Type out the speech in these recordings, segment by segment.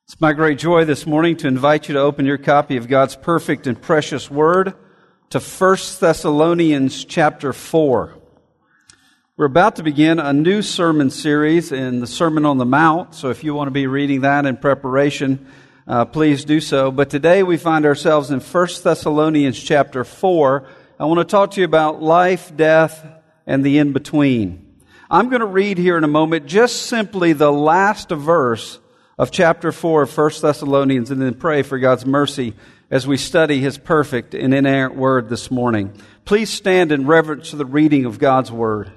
It's my great joy this morning to invite you to open your copy of God's perfect and precious Word to 1 Thessalonians chapter 4. We're about to begin a new sermon series in the Sermon on the Mount, so if you want to be reading that in preparation, please do so. But today we find ourselves in 1 Thessalonians chapter 4. I want to talk to you about life, death, and the in-between. I'm going to read here in a moment just simply the last verse of chapter 4 of 1 Thessalonians, and then pray for God's mercy as we study His perfect and inerrant Word this morning. Please stand in reverence to the reading of God's Word.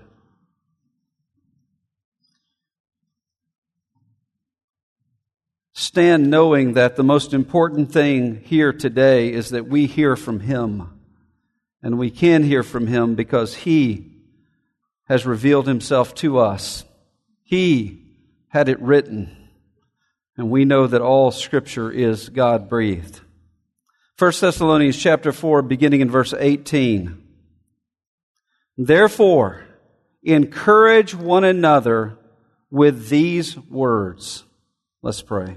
Stand knowing that the most important thing here today is that we hear from Him. And we can hear from Him because He has revealed Himself to us. He had it written. And we know that all Scripture is God-breathed. 1 Thessalonians chapter 4, beginning in verse 18. Therefore, encourage one another with these words. Let's pray.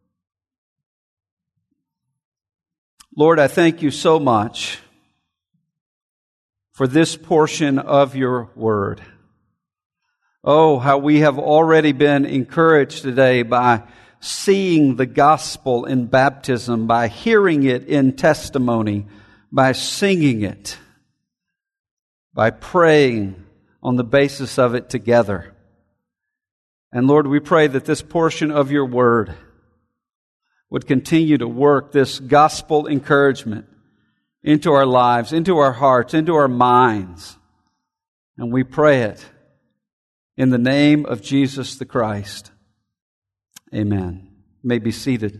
Lord, I thank you so much for this portion of your Word. Oh, how we have already been encouraged today by seeing the gospel in baptism, by hearing it in testimony, by singing it, by praying on the basis of it together. And Lord, we pray that this portion of your Word would continue to work this gospel encouragement into our lives, into our hearts, into our minds. And we pray it in the name of Jesus the Christ. Amen. You may be seated.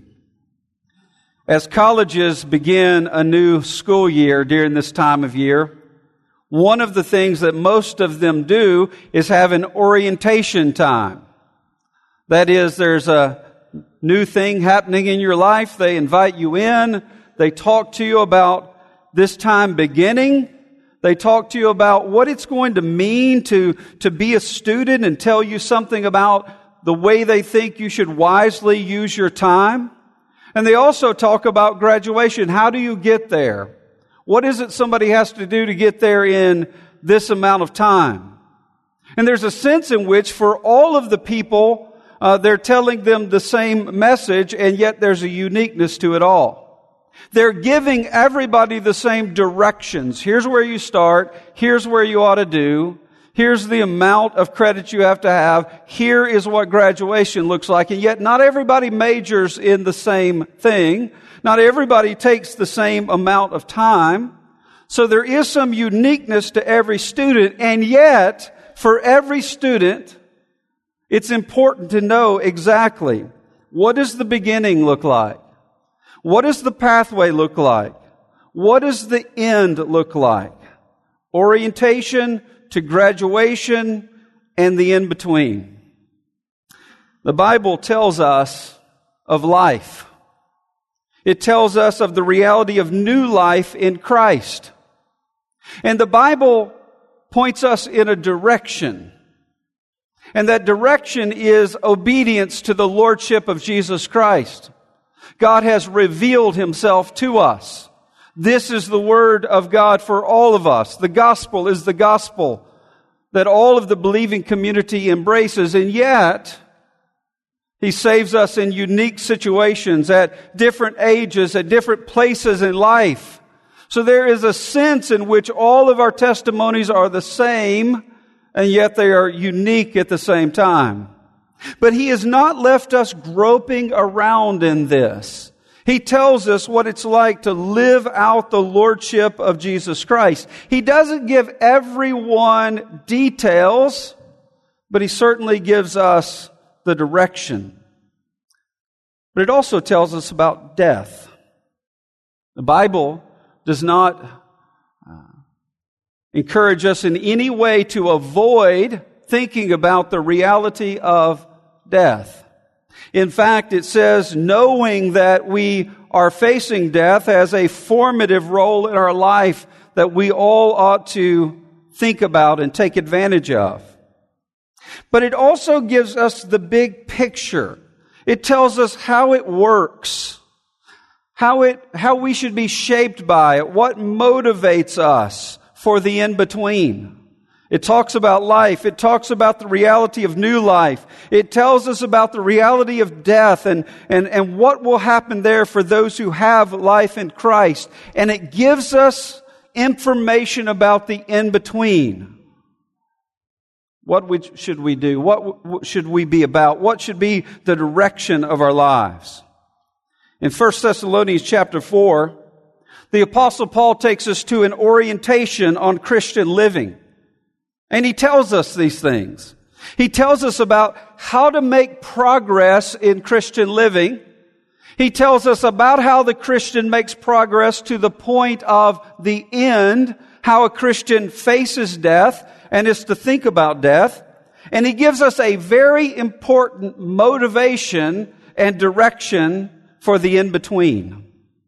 As colleges begin a new school year during this time of year, one of the things that most of them do is have an orientation time. That is, there's a new thing happening in your life. They invite you in. They talk to you about this time beginning. They talk to you about what it's going to mean to be a student and tell you something about the way they think you should wisely use your time. And they also talk about graduation. How do you get there? What is it somebody has to do to get there in this amount of time? And there's a sense in which for all of the people, they're telling them the same message, and yet there's a uniqueness to it all. They're giving everybody the same directions. Here's where you start. Here's where you ought to do. Here's the amount of credit you have to have. Here is what graduation looks like. And yet not everybody majors in the same thing. Not everybody takes the same amount of time. So there is some uniqueness to every student. And yet, for every student, it's important to know exactly what does the beginning look like? What does the pathway look like? What does the end look like? Orientation to graduation and the in-between. The Bible tells us of life. It tells us of the reality of new life in Christ. And the Bible points us in a direction. And that direction is obedience to the Lordship of Jesus Christ. God has revealed Himself to us. This is the Word of God for all of us. The gospel is the gospel that all of the believing community embraces, and yet He saves us in unique situations at different ages, at different places in life. So there is a sense in which all of our testimonies are the same, and yet they are unique at the same time. But He has not left us groping around in this. He tells us what it's like to live out the Lordship of Jesus Christ. He doesn't give everyone details, but He certainly gives us the direction. But it also tells us about death. The Bible does not encourage us in any way to avoid thinking about the reality of death. In fact, it says, knowing that we are facing death has a formative role in our life that we all ought to think about and take advantage of. But it also gives us the big picture. It tells us how it works, how we should be shaped by it, what motivates us for the in-between. It talks about life. It talks about the reality of new life. It tells us about the reality of death and what will happen there for those who have life in Christ. And it gives us information about the in-between. What should we do? What should we be about? What should be the direction of our lives? In 1 Thessalonians chapter 4, the Apostle Paul takes us to an orientation on Christian living. And he tells us these things. He tells us about how to make progress in Christian living. He tells us about how the Christian makes progress to the point of the end, how a Christian faces death and is to think about death. And he gives us a very important motivation and direction for the in-between.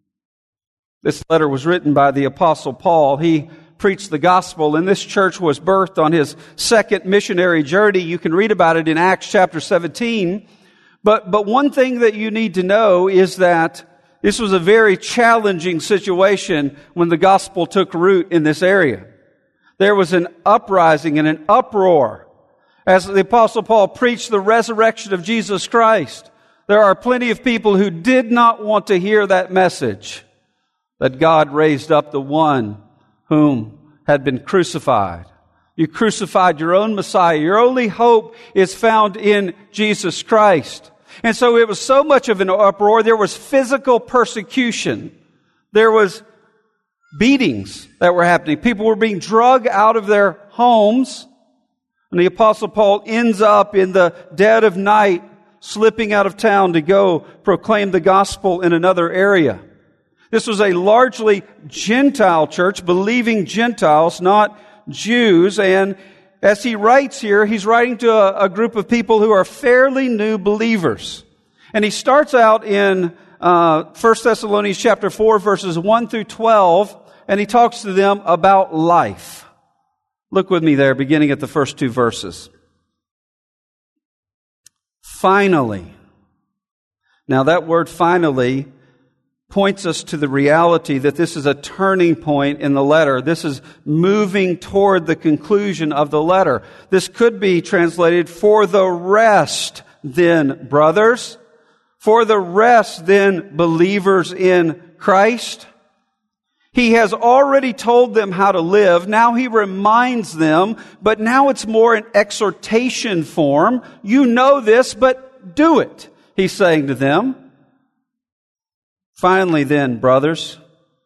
This letter was written by the Apostle Paul. He preached the gospel, and this church was birthed on his second missionary journey. You can read about it in Acts chapter 17. But one thing that you need to know is that this was a very challenging situation when the gospel took root in this area. There was an uprising and an uproar as the Apostle Paul preached the resurrection of Jesus Christ. There are plenty of people who did not want to hear that message, that God raised up the one whom had been crucified. You crucified your own Messiah. Your only hope is found in Jesus Christ. And so it was so much of an uproar. There was physical persecution. There was beatings that were happening. People were being dragged out of their homes. And the Apostle Paul ends up in the dead of night, slipping out of town to go proclaim the gospel in another area. This was a largely Gentile church, believing Gentiles, not Jews. And as he writes here, he's writing to a group of people who are fairly new believers. And he starts out in 1 Thessalonians chapter 4, verses 1 through 12, and he talks to them about life. Look with me there, beginning at the first two verses. Finally. Now that word finally points us to the reality that this is a turning point in the letter. This is moving toward the conclusion of the letter. This could be translated, for the rest then, brothers. For the rest then, believers in Christ. He has already told them how to live. Now he reminds them, but now it's more in exhortation form. You know this, but do it, he's saying to them. Finally then, brothers,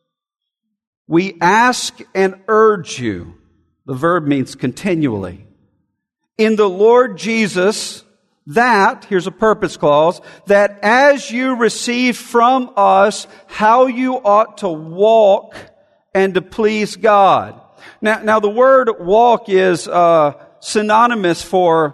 we ask and urge you, the verb means continually, in the Lord Jesus, that, here's a purpose clause, that as you receive from us how you ought to walk and to please God. Now the word walk is synonymous for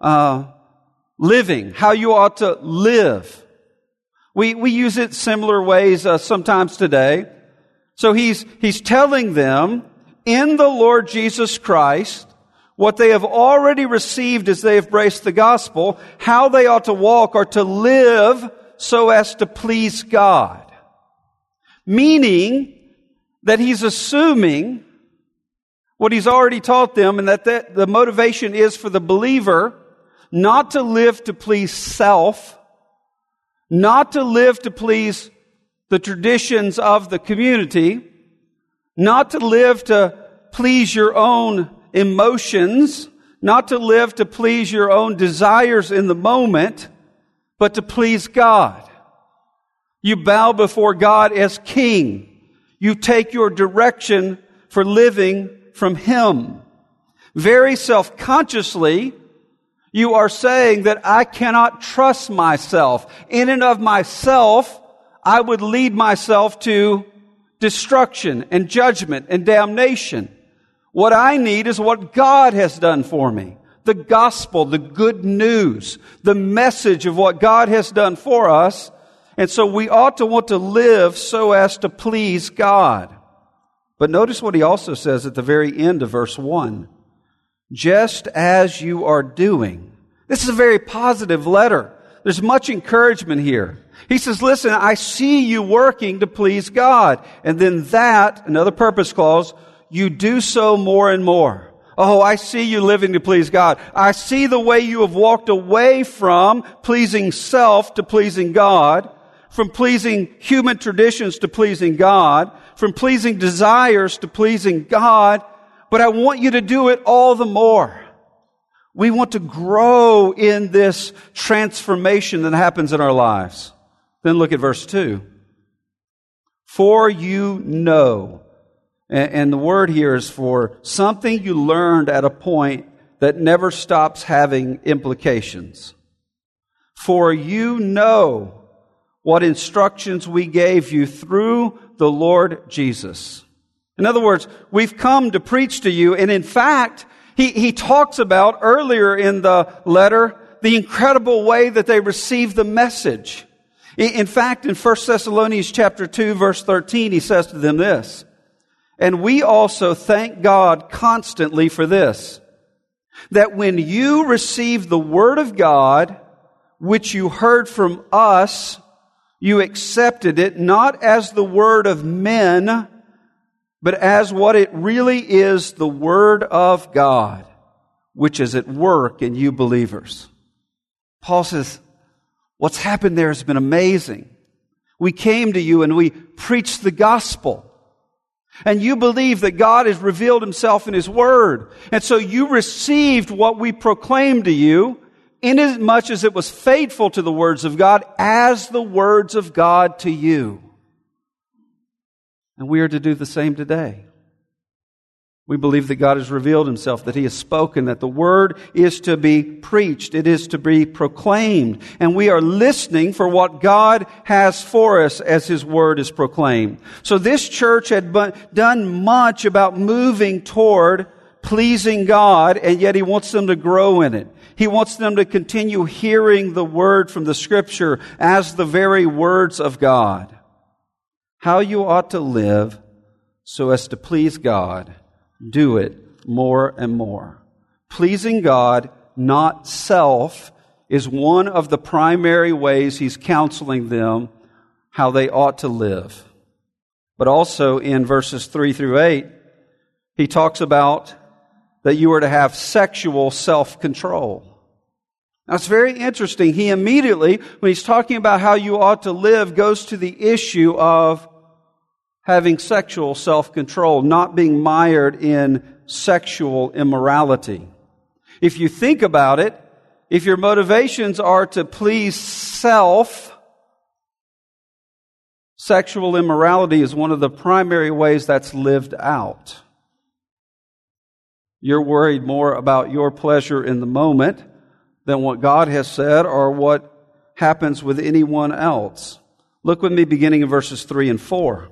living, how you ought to live. We use it similar ways sometimes today. So he's telling them in the Lord Jesus Christ what they have already received as they have embraced the gospel, how they ought to walk or to live so as to please God. Meaning that he's assuming what he's already taught them, and that the motivation is for the believer not to live to please self, not to live to please the traditions of the community, not to live to please your own emotions, not to live to please your own desires in the moment, but to please God. You bow before God as King. You take your direction for living from Him. Very self-consciously, you are saying that I cannot trust myself. In and of myself, I would lead myself to destruction and judgment and damnation. What I need is what God has done for me. The gospel, the good news, the message of what God has done for us. And so we ought to want to live so as to please God. But notice what he also says at the very end of verse 1. Just as you are doing. This is a very positive letter. There's much encouragement here. He says, listen, I see you working to please God. And then that, another purpose clause, you do so more and more. Oh, I see you living to please God. I see the way you have walked away from pleasing self to pleasing God, from pleasing human traditions to pleasing God, from pleasing desires to pleasing God. But I want you to do it all the more. We want to grow in this transformation that happens in our lives. Then look at verse 2. For you know. And the word here is for something you learned at a point that never stops having implications. For you know what instructions we gave you through the Lord Jesus. In other words, we've come to preach to you, and in fact, he talks about earlier in the letter the incredible way that they received the message. In fact, in 1 Thessalonians chapter 2, verse 13, he says to them this, and we also thank God constantly for this, that when you received the word of God, which you heard from us, you accepted it not as the word of men, but as what it really is, the word of God, which is at work in you believers. Paul says, what's happened there has been amazing. We came to you and we preached the gospel. And you believe that God has revealed Himself in His Word. And so you received what we proclaimed to you, inasmuch as it was faithful to the words of God, as the words of God to you. And we are to do the same today. We believe that God has revealed Himself, that He has spoken, that the Word is to be preached, it is to be proclaimed. And we are listening for what God has for us as His Word is proclaimed. So this church had done much about moving toward pleasing God, and yet He wants them to grow in it. He wants them to continue hearing the Word from the Scripture as the very words of God. How you ought to live so as to please God. Do it more and more. Pleasing God, not self, is one of the primary ways He's counseling them how they ought to live. But also in verses 3 through 8, He talks about that you are to have sexual self-control. Now it's very interesting. He immediately, when He's talking about how you ought to live, goes to the issue of having sexual self-control, not being mired in sexual immorality. If you think about it, if your motivations are to please self, sexual immorality is one of the primary ways that's lived out. You're worried more about your pleasure in the moment than what God has said or what happens with anyone else. Look with me beginning in verses 3 and 4.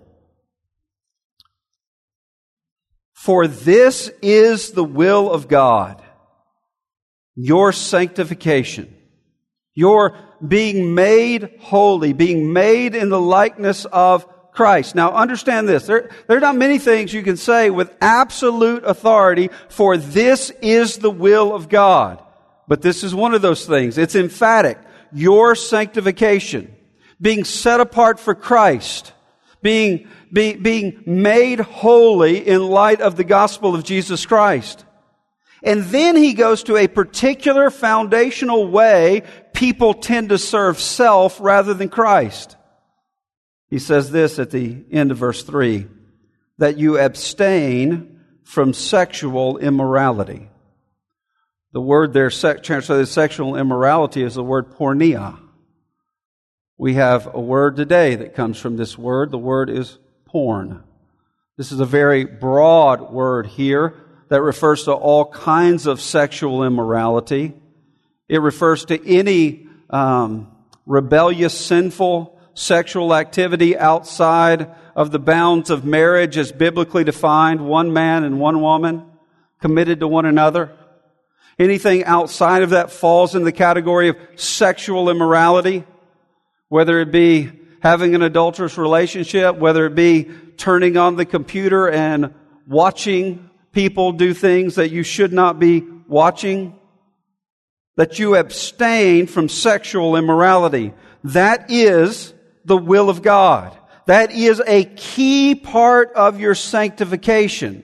For this is the will of God, your sanctification, your being made holy, being made in the likeness of Christ. Now understand this, there are not many things you can say with absolute authority, for this is the will of God. But this is one of those things. It's emphatic. Your sanctification, being set apart for Christ, being made holy in light of the gospel of Jesus Christ. And then he goes to a particular foundational way people tend to serve self rather than Christ. He says this at the end of verse 3, that you abstain from sexual immorality. The word there translated sexual immorality is the word porneia. We have a word today that comes from this word. The word is porn. This is a very broad word here that refers to all kinds of sexual immorality. It refers to any rebellious, sinful sexual activity outside of the bounds of marriage as biblically defined, one man and one woman committed to one another. Anything outside of that falls in the category of sexual immorality, whether it be having an adulterous relationship, whether it be turning on the computer and watching people do things that you should not be watching. that you abstain from sexual immorality. That is the will of God. That is a key part of your sanctification.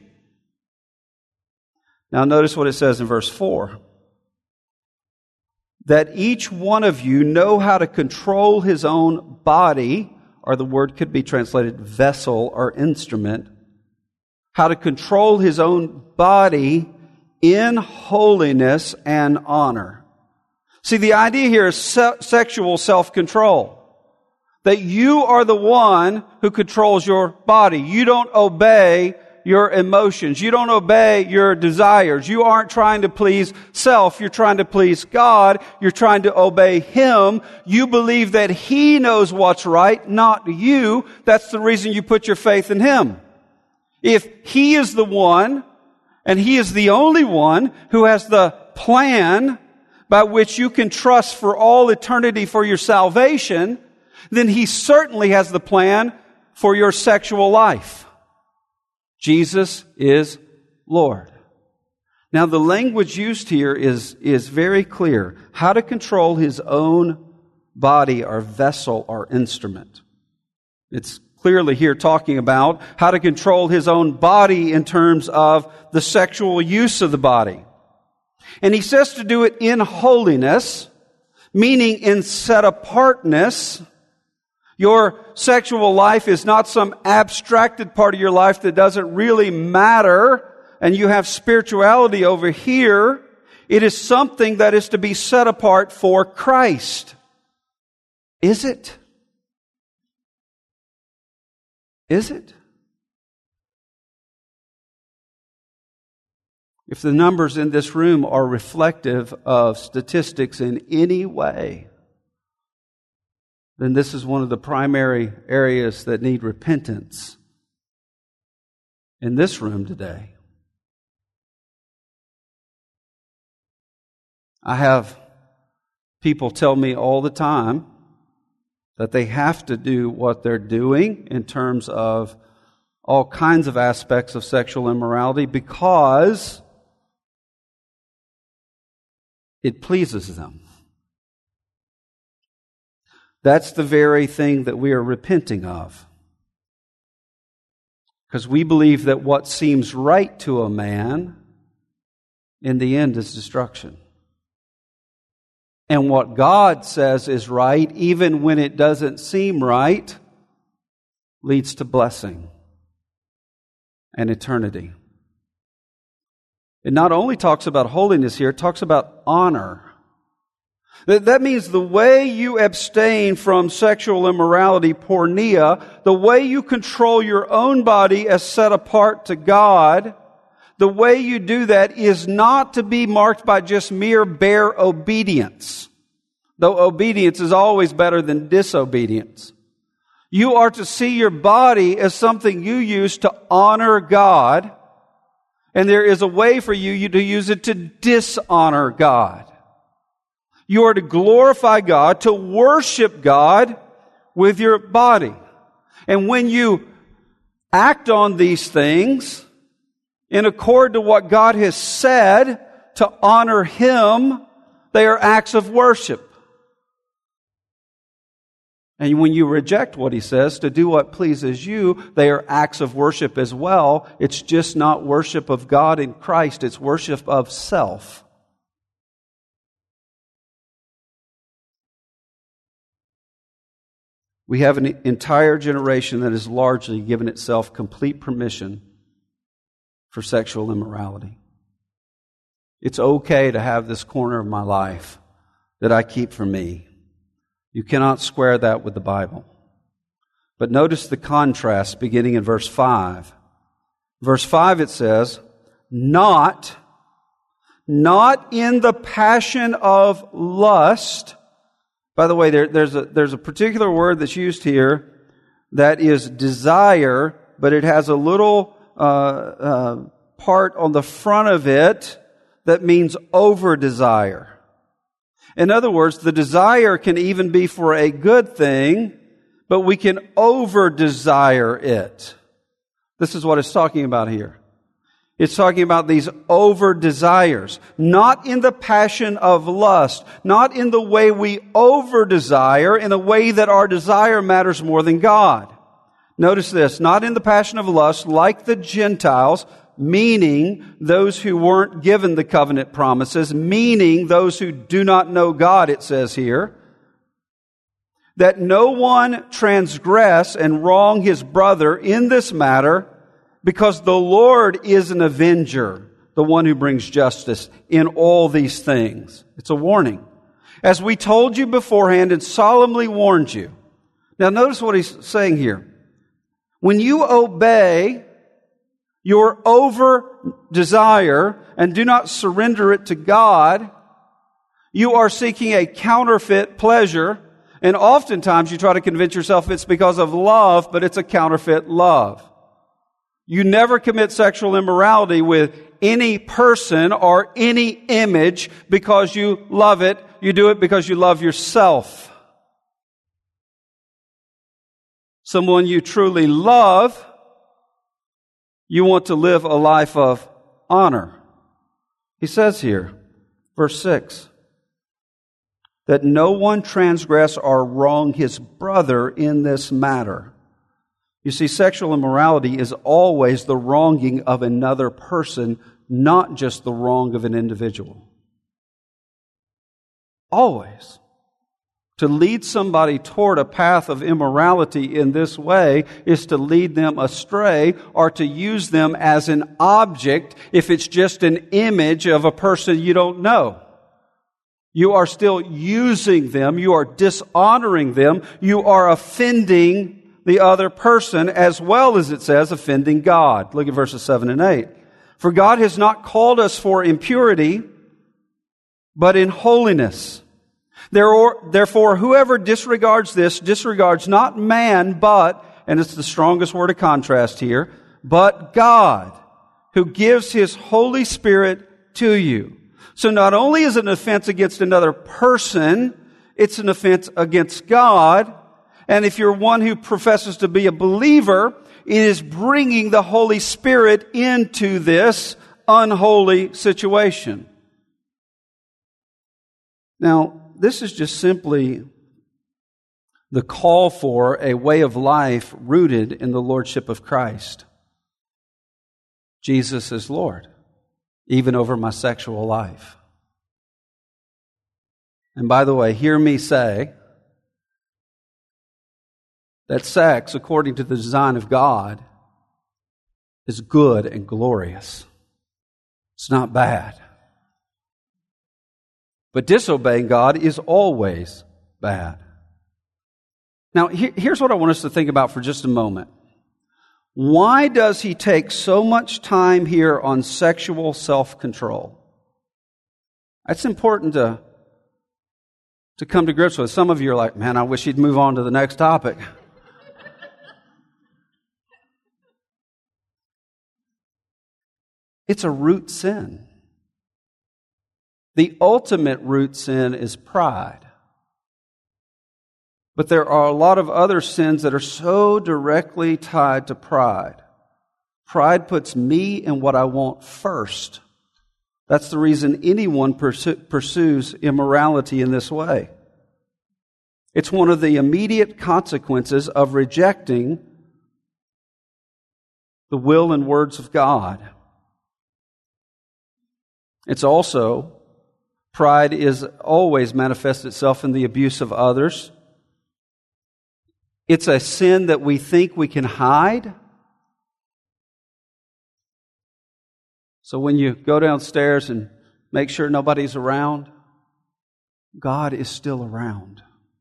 Now notice what it says in verse 4. That each one of you know how to control his own body, or the word could be translated vessel or instrument, how to control his own body in holiness and honor. See, the idea here is sexual self-control. That you are the one who controls your body. You don't obey your emotions. You don't obey your desires. You aren't trying to please self. You're trying to please God. You're trying to obey Him. You believe that He knows what's right, not you. That's the reason you put your faith in Him. If He is the one, and He is the only one who has the plan by which you can trust for all eternity for your salvation, then He certainly has the plan for your sexual life. Jesus is Lord. Now, the language used here is very clear. How to control his own body or vessel or instrument. It's clearly here talking about how to control his own body in terms of the sexual use of the body. And he says to do it in holiness, meaning in set-apartness. Your sexual life is not some abstracted part of your life that doesn't really matter, and you have spirituality over here. It is something that is to be set apart for Christ. Is it? Is it? If the numbers in this room are reflective of statistics in any way, then this is one of the primary areas that need repentance in this room today. I have people tell me all the time that they have to do what they're doing in terms of all kinds of aspects of sexual immorality because it pleases them. That's the very thing that we are repenting of. Because we believe that what seems right to a man, in the end, is destruction. And what God says is right, even when it doesn't seem right, leads to blessing and eternity. It not only talks about holiness here, it talks about honor. That means the way you abstain from sexual immorality, porneia, the way you control your own body as set apart to God, the way you do that is not to be marked by just mere bare obedience. Though obedience is always better than disobedience. You are to see your body as something you use to honor God, and there is a way for you to use it to dishonor God. You are to glorify God, to worship God with your body. And when you act on these things in accord to what God has said to honor Him, they are acts of worship. And when you reject what He says to do what pleases you, they are acts of worship as well. It's just not worship of God in Christ, it's worship of self. We have an entire generation that has largely given itself complete permission for sexual immorality. It's okay to have this corner of my life that I keep for me. You cannot square that with the Bible. But notice the contrast beginning in verse 5. Verse 5 it says, not in the passion of lust. By the way, there's a particular word that's used here that is desire, but it has a little part on the front of it that means over-desire. In other words, the desire can even be for a good thing, but we can over-desire it. This is what it's talking about here. It's talking about these over desires, not in the passion of lust, not in the way we over desire, in a way that our desire matters more than God. Notice this, not in the passion of lust, like the Gentiles, meaning those who weren't given the covenant promises, meaning those who do not know God, it says here, that no one transgress and wrong his brother in this matter, because the Lord is an avenger, the one who brings justice in all these things. It's a warning. As we told you beforehand and solemnly warned you. Now notice what he's saying here. When you obey your over desire and do not surrender it to God, you are seeking a counterfeit pleasure. And oftentimes you try to convince yourself it's because of love, but it's a counterfeit love. You never commit sexual immorality with any person or any image because you love it. You do it because you love yourself. Someone you truly love, you want to live a life of honor. He says here, verse 6, that no one transgress or wrong his brother in this matter. You see, sexual immorality is always the wronging of another person, not just the wrong of an individual. Always. To lead somebody toward a path of immorality in this way is to lead them astray or to use them as an object if it's just an image of a person you don't know. You are still using them. You are dishonoring them. You are offending the other person, as well as it says, offending God. Look at verses 7 and 8. For God has not called us for impurity, but in holiness. Therefore, whoever disregards this disregards not man, but, and it's the strongest word of contrast here, but God, who gives His Holy Spirit to you. So not only is it an offense against another person, it's an offense against God. And if you're one who professes to be a believer, it is bringing the Holy Spirit into this unholy situation. Now, this is just simply the call for a way of life rooted in the Lordship of Christ. Jesus is Lord, even over my sexual life. And by the way, hear me say that sex, according to the design of God, is good and glorious. It's not bad. But disobeying God is always bad. Now, here's what I want us to think about for just a moment. Why does he take so much time here on sexual self-control? That's important to come to grips with. Some of you are like, man, I wish he'd move on to the next topic. It's a root sin. The ultimate root sin is pride. But there are a lot of other sins that are so directly tied to pride. Pride puts me and what I want first. That's the reason anyone pursues immorality in this way. It's one of the immediate consequences of rejecting the will and words of God. It's also, pride is always manifests itself in the abuse of others. It's a sin that we think we can hide. So when you go downstairs and make sure nobody's around, God is still around.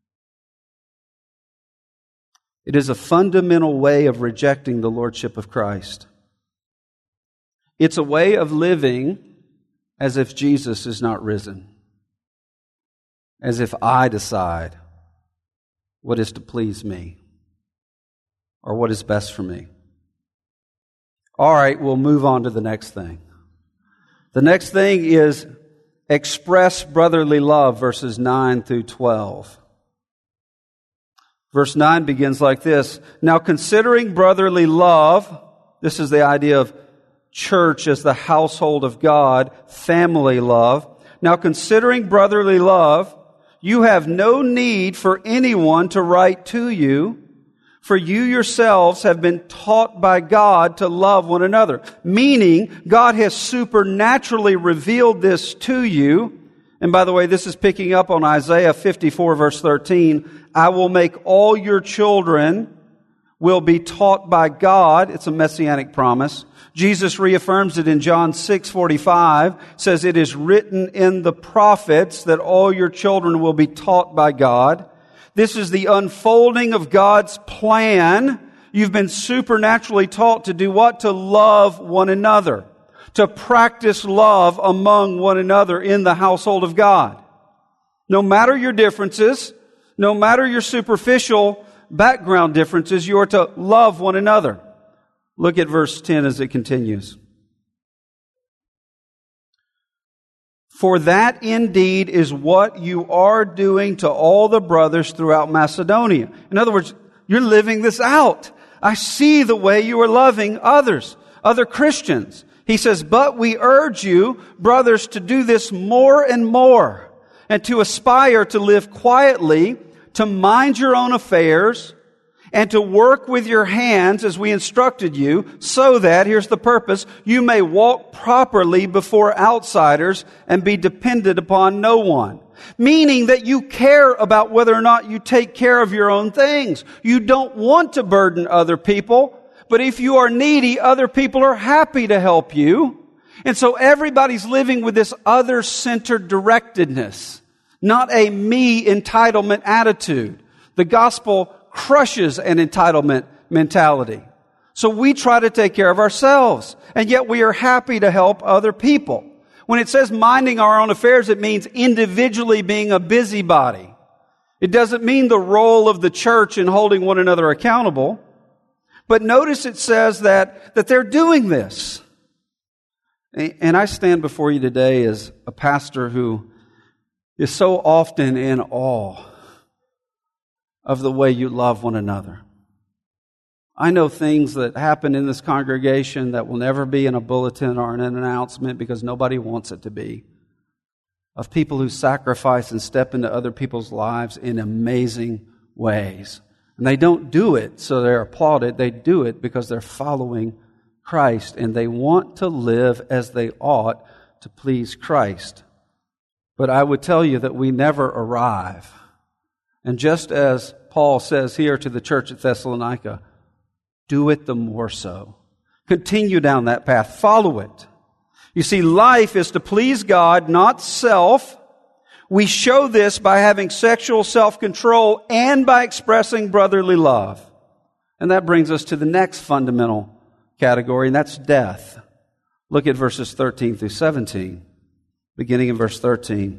It is a fundamental way of rejecting the Lordship of Christ. It's a way of living as if Jesus is not risen. As if I decide what is to please me or what is best for me. All right, we'll move on to the next thing. The next thing is express brotherly love, verses 9 through 12. Verse 9 begins like this. Now considering brotherly love, this is the idea of church as the household of God, family love. Now, considering brotherly love, you have no need for anyone to write to you, for you yourselves have been taught by God to love one another. Meaning, God has supernaturally revealed this to you. And by the way, this is picking up on Isaiah 54 verse 13. I will make all your children will be taught by God. It's a messianic promise. Jesus reaffirms it in John 6:45, says it is written in the prophets that all your children will be taught by God. This is the unfolding of God's plan. You've been supernaturally taught to do what? To love one another. To practice love among one another in the household of God. No matter your differences, no matter your superficial background differences, you are to love one another. Look at verse 10 as it continues. For that indeed is what you are doing to all the brothers throughout Macedonia. In other words, you're living this out. I see the way you are loving others, other Christians. He says, but we urge you, brothers, to do this more and more, and to aspire to live quietly, to mind your own affairs, and to work with your hands as we instructed you, so that, here's the purpose, you may walk properly before outsiders and be dependent upon no one. Meaning that you care about whether or not you take care of your own things. You don't want to burden other people, but if you are needy, other people are happy to help you. And so everybody's living with this other-centered directedness, not a me entitlement attitude. The gospel crushes an entitlement mentality. So we try to take care of ourselves, and yet we are happy to help other people. When it says minding our own affairs, it means individually being a busybody. It doesn't mean the role of the church in holding one another accountable. But notice it says that they're doing this. And I stand before you today as a pastor who is so often in awe of the way you love one another. I know things that happen in this congregation that will never be in a bulletin or in an announcement because nobody wants it to be. Of people who sacrifice and step into other people's lives in amazing ways. And they don't do it so they're applauded. They do it because they're following Christ and they want to live as they ought to please Christ. But I would tell you that we never arrive. And just as Paul says here to the church at Thessalonica, do it the more so. Continue down that path. Follow it. You see, life is to please God, not self. We show this by having sexual self-control and by expressing brotherly love. And that brings us to the next fundamental category, and that's death. Look at verses 13 through 17, beginning in verse 13.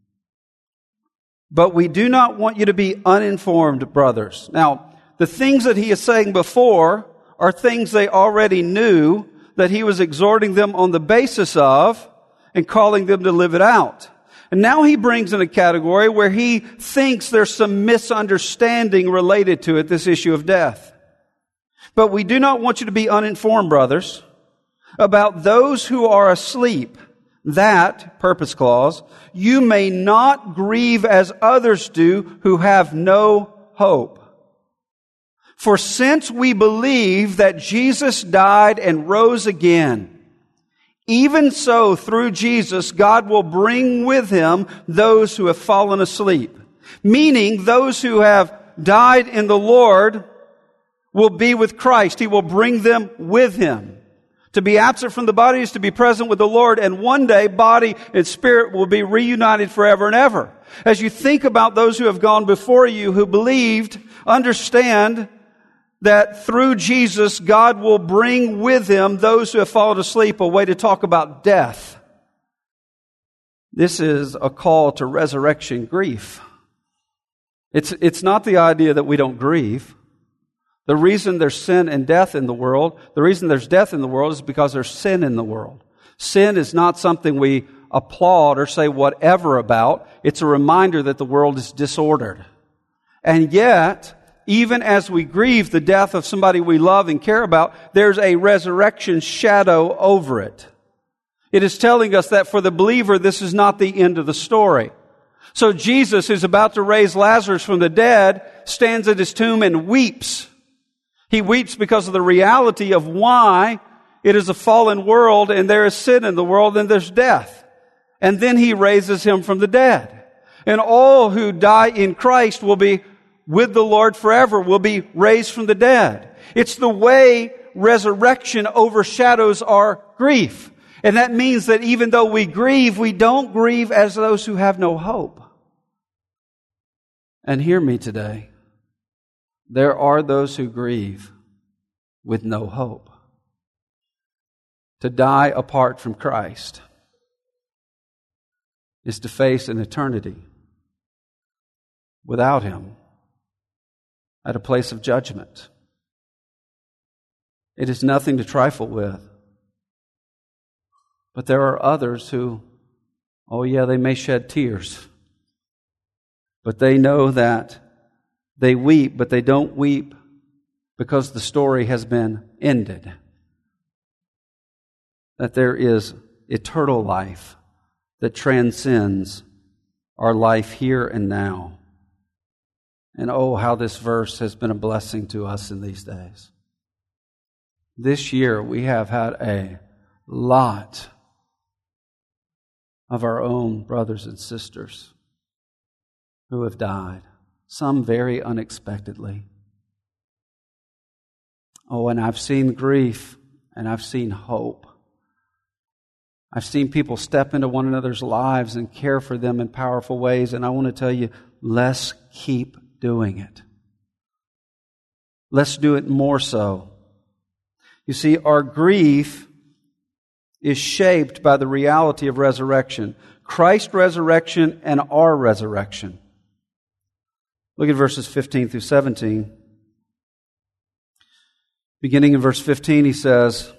But we do not want you to be uninformed, brothers. Now, the things that he is saying before are things they already knew that he was exhorting them on the basis of and calling them to live it out. And now he brings in a category where he thinks there's some misunderstanding related to it, this issue of death. But we do not want you to be uninformed, brothers, about those who are asleep, that, purpose clause, you may not grieve as others do who have no hope. For since we believe that Jesus died and rose again, even so through Jesus God will bring with Him those who have fallen asleep. Meaning those who have died in the Lord will be with Christ. He will bring them with Him. To be absent from the body is to be present with the Lord, and one day body and spirit will be reunited forever and ever. As you think about those who have gone before you who believed, understand that through Jesus, God will bring with Him those who have fallen asleep, a way to talk about death. This is a call to resurrection grief. It's not the idea that we don't grieve. The reason there's sin and death in the world, the reason there's death in the world is because there's sin in the world. Sin is not something we applaud or say whatever about. It's a reminder that the world is disordered. And yet, even as we grieve the death of somebody we love and care about, there's a resurrection shadow over it. It is telling us that for the believer, this is not the end of the story. So Jesus, who's about to raise Lazarus from the dead, stands at his tomb and weeps. He weeps because of the reality of why it is a fallen world and there is sin in the world and there's death. And then he raises him from the dead. And all who die in Christ will be with the Lord forever, will be raised from the dead. It's the way resurrection overshadows our grief. And that means that even though we grieve, we don't grieve as those who have no hope. And hear me today. There are those who grieve with no hope. To die apart from Christ is to face an eternity without Him at a place of judgment. It is nothing to trifle with. But there are others who, they may shed tears. But they know that they weep, but they don't weep because the story has been ended. That there is eternal life that transcends our life here and now. And how this verse has been a blessing to us in these days. This year we have had a lot of our own brothers and sisters who have died, some very unexpectedly. And I've seen grief and I've seen hope. I've seen people step into one another's lives and care for them in powerful ways, and I want to tell you, let's keep doing it. Let's do it more so. You see, our grief is shaped by the reality of resurrection. Christ's resurrection and our resurrection. Look at verses 15 through 17. Beginning in verse 15, he says,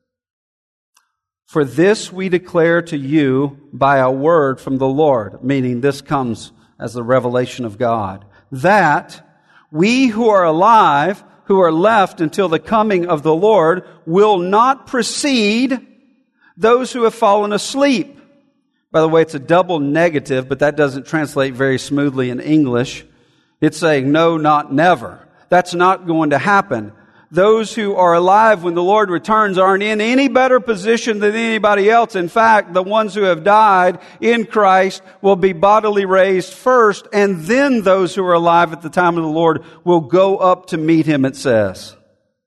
"For this we declare to you by a word from the Lord," meaning this comes as the revelation of God, "that we who are alive, who are left until the coming of the Lord, will not precede those who have fallen asleep." By the way, it's a double negative, but that doesn't translate very smoothly in English. It's saying, no, not never. That's not going to happen. Those who are alive when the Lord returns aren't in any better position than anybody else. In fact, the ones who have died in Christ will be bodily raised first, and then those who are alive at the time of the Lord will go up to meet Him, it says.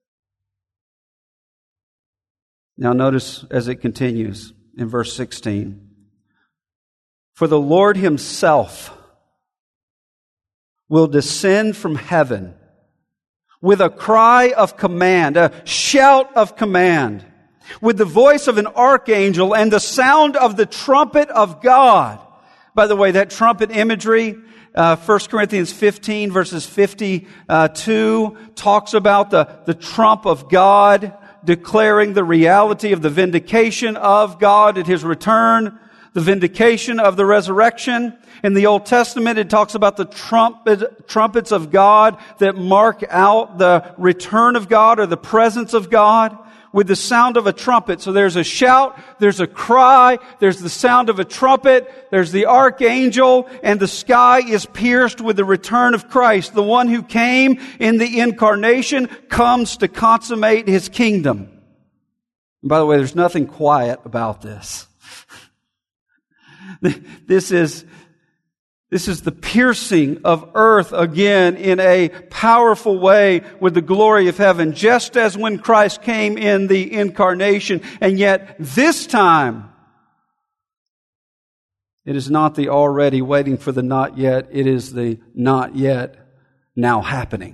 Now notice as it continues in verse 16. "For the Lord Himself will descend from heaven with a cry of command, a shout of command, with the voice of an archangel and the sound of the trumpet of God." By the way, that trumpet imagery, 1 Corinthians 15 verses 52 talks about the trump of God, declaring the reality of the vindication of God at His return, the vindication of the resurrection. In the Old Testament, it talks about the trumpets of God that mark out the return of God or the presence of God with the sound of a trumpet. So there's a shout, there's a cry, there's the sound of a trumpet, there's the archangel, and the sky is pierced with the return of Christ. The one who came in the incarnation comes to consummate His kingdom. And by the way, there's nothing quiet about this. This is the piercing of earth again in a powerful way with the glory of heaven, just as when Christ came in the incarnation. And yet this time, it is not the already waiting for the not yet. It is the not yet now happening.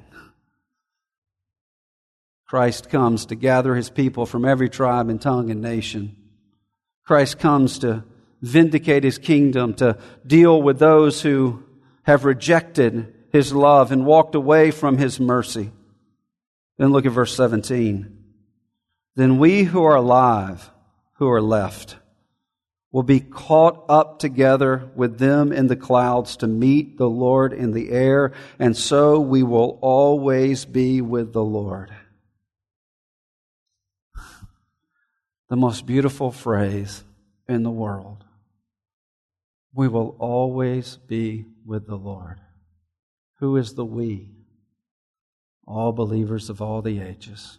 Christ comes to gather His people from every tribe and tongue and nation. Christ comes to vindicate His kingdom, to deal with those who have rejected His love and walked away from His mercy. Then look at verse 17. "Then we who are alive, who are left, will be caught up together with them in the clouds to meet the Lord in the air, and so we will always be with the Lord. The most beautiful phrase in the world. We will always be with the Lord. Who is the we? All believers of all the ages.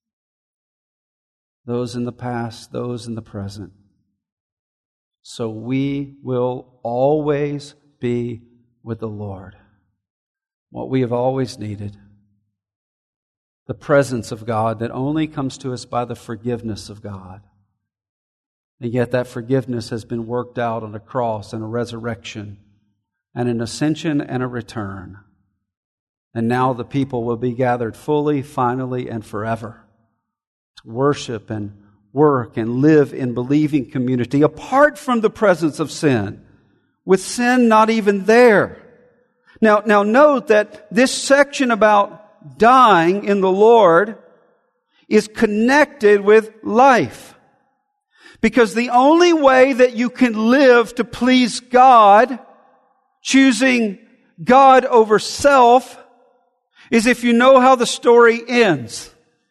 Those in the past, those in the present. So we will always be with the Lord. What we have always needed. The presence of God that only comes to us by the forgiveness of God. And yet that forgiveness has been worked out on a cross and a resurrection and an ascension and a return. And now the people will be gathered fully, finally, and forever to worship and work and live in believing community apart from the presence of sin, with sin not even there. Now note that this section about dying in the Lord is connected with life. Because the only way that you can live to please God, choosing God over self, is if you know how the story ends.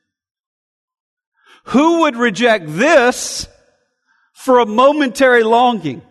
Who would reject this for a momentary longing?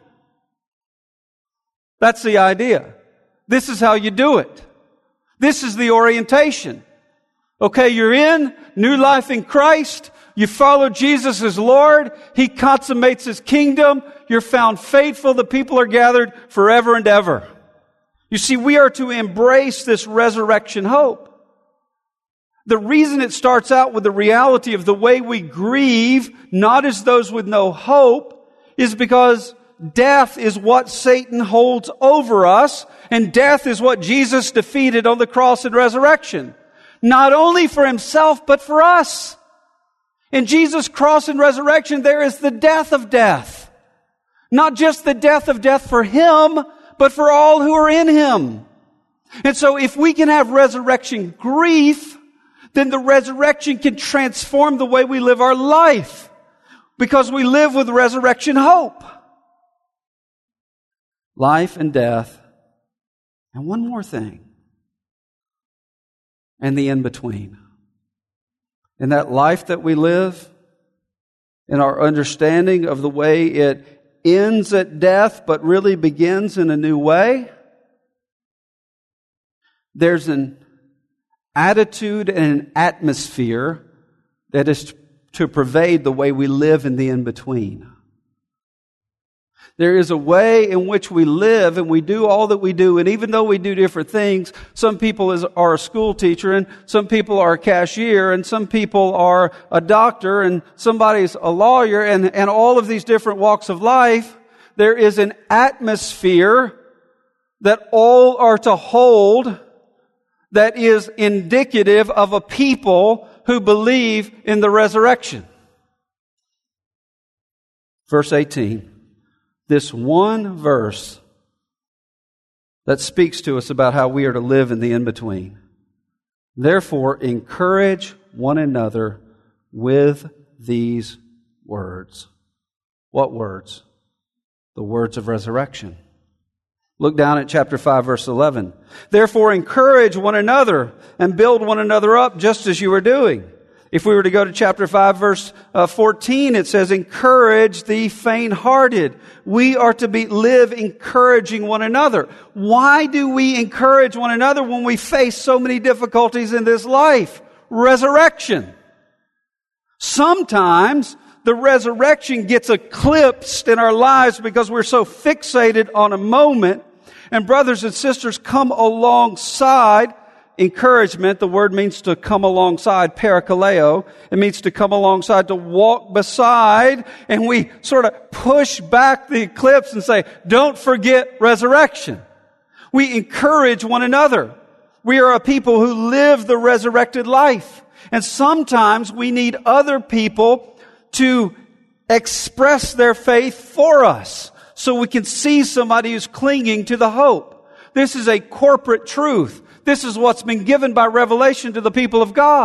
That's the idea. This is how you do it. This is the orientation. Okay, you're in new life in Christ. You follow Jesus as Lord. He consummates His kingdom. You're found faithful. The people are gathered forever and ever. You see, we are to embrace this resurrection hope. The reason it starts out with the reality of the way we grieve, not as those with no hope, is because death is what Satan holds over us, and death is what Jesus defeated on the cross and resurrection. Not only for Himself, but for us. In Jesus' cross and resurrection, there is the death of death. Not just the death of death for Him, but for all who are in Him. And so if we can have resurrection grief, then the resurrection can transform the way we live our life, because we live with resurrection hope. Life and death, and one more thing, and the in-between. In that life that we live, in our understanding of the way it ends at death but really begins in a new way, there's an attitude and an atmosphere that is to pervade the way we live in the in-between. There is a way in which we live and we do all that we do, and even though we do different things, some people are a school teacher, and some people are a cashier, and some people are a doctor, and somebody's a lawyer, and all of these different walks of life, there is an atmosphere that all are to hold that is indicative of a people who believe in the resurrection. Verse 18. This one verse that speaks to us about how we are to live in the in-between. Therefore, encourage one another with these words. What words? The words of resurrection. Look down at chapter 5, verse 11. Therefore, encourage one another and build one another up just as you are doing. If we were to go to chapter 5, verse 14, it says, encourage the faint-hearted. We are to live encouraging one another. Why do we encourage one another when we face so many difficulties in this life? Resurrection. Sometimes the resurrection gets eclipsed in our lives because we're so fixated on a moment. And brothers and sisters, come alongside. Encouragement, the word means to come alongside, parakaleo. It means to come alongside, to walk beside, and we sort of push back the eclipse and say, don't forget resurrection. We encourage one another. We are a people who live the resurrected life. And sometimes we need other people to express their faith for us so we can see somebody who's clinging to the hope. This is a corporate truth. This is what's been given by revelation to the people of God.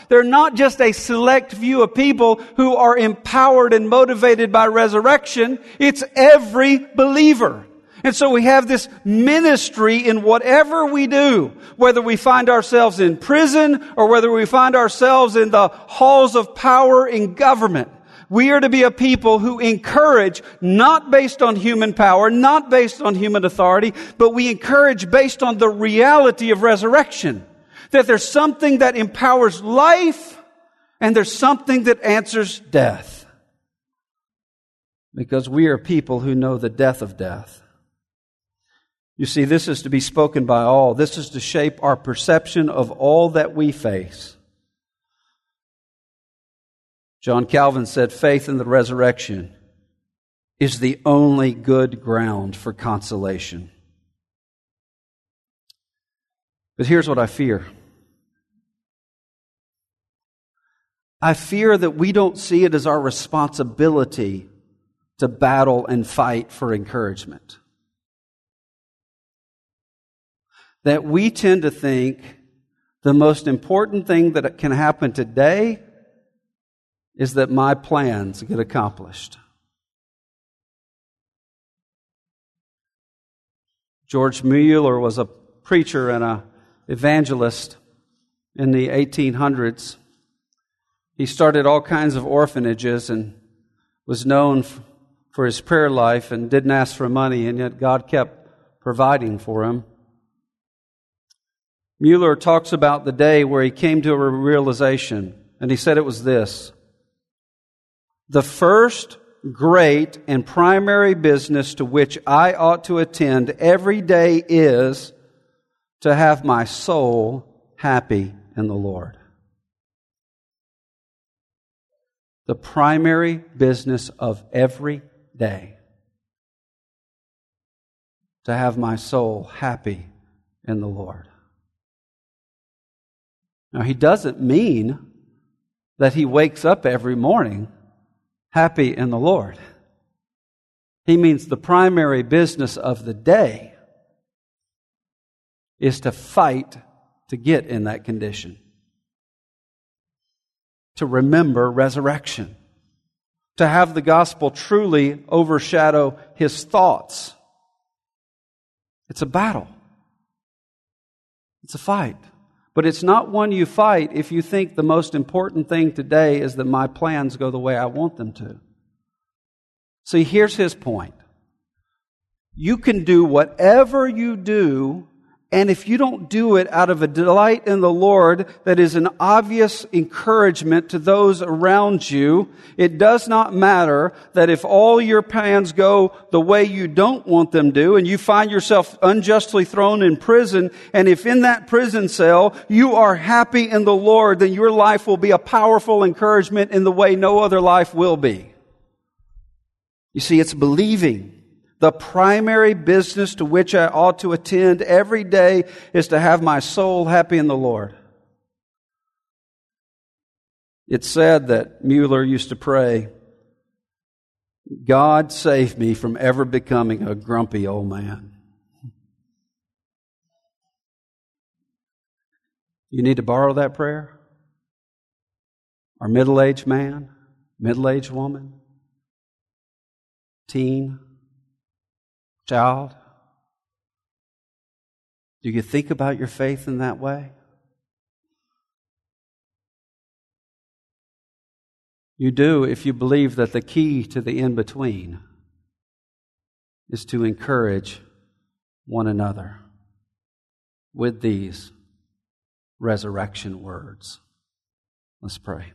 They're not just a select few of people who are empowered and motivated by resurrection. It's every believer. And so we have this ministry in whatever we do, whether we find ourselves in prison or whether we find ourselves in the halls of power in government. We are to be a people who encourage, not based on human power, not based on human authority, but we encourage based on the reality of resurrection. That there's something that empowers life and there's something that answers death. Because we are people who know the death of death. You see, this is to be spoken by all. This is to shape our perception of all that we face. John Calvin said, faith in the resurrection is the only good ground for consolation. But here's what I fear. I fear that we don't see it as our responsibility to battle and fight for encouragement. That we tend to think the most important thing that can happen today is that my plans get accomplished. George Mueller was a preacher and an evangelist in the 1800s. He started all kinds of orphanages and was known for his prayer life and didn't ask for money, and yet God kept providing for him. Mueller talks about the day where he came to a realization, and he said it was this: the first great and primary business to which I ought to attend every day is to have my soul happy in the Lord. The primary business of every day. To have my soul happy in the Lord. Now, he doesn't mean that he wakes up every morning happy in the Lord. He means the primary business of the day is to fight to get in that condition. To remember resurrection. To have the gospel truly overshadow his thoughts. It's a battle. It's a fight. But it's not one you fight if you think the most important thing today is that my plans go the way I want them to. See, here's his point. You can do whatever you do, and if you don't do it out of a delight in the Lord that is an obvious encouragement to those around you, it does not matter that if all your plans go the way you don't want them to, and you find yourself unjustly thrown in prison, and if in that prison cell you are happy in the Lord, then your life will be a powerful encouragement in the way no other life will be. You see, it's believing. The primary business to which I ought to attend every day is to have my soul happy in the Lord. It's said that Mueller used to pray, God save me from ever becoming a grumpy old man. You need to borrow that prayer? Or middle-aged man, middle-aged woman, teen, child? Do you think about your faith in that way? You do if you believe that the key to the in-between is to encourage one another with these resurrection words. Let's pray.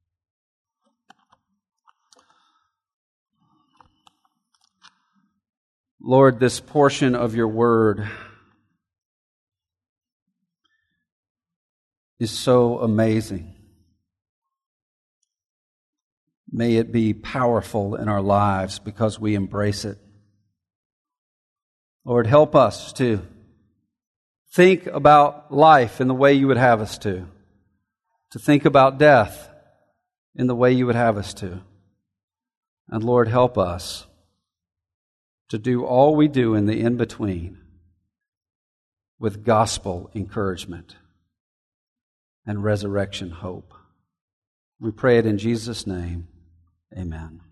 Lord, this portion of your word is so amazing. May it be powerful in our lives because we embrace it. Lord, help us to think about life in the way you would have us to think about death in the way you would have us to. And Lord, help us to do all we do in the in-between with gospel encouragement. and resurrection hope. We pray it in Jesus' name. Amen.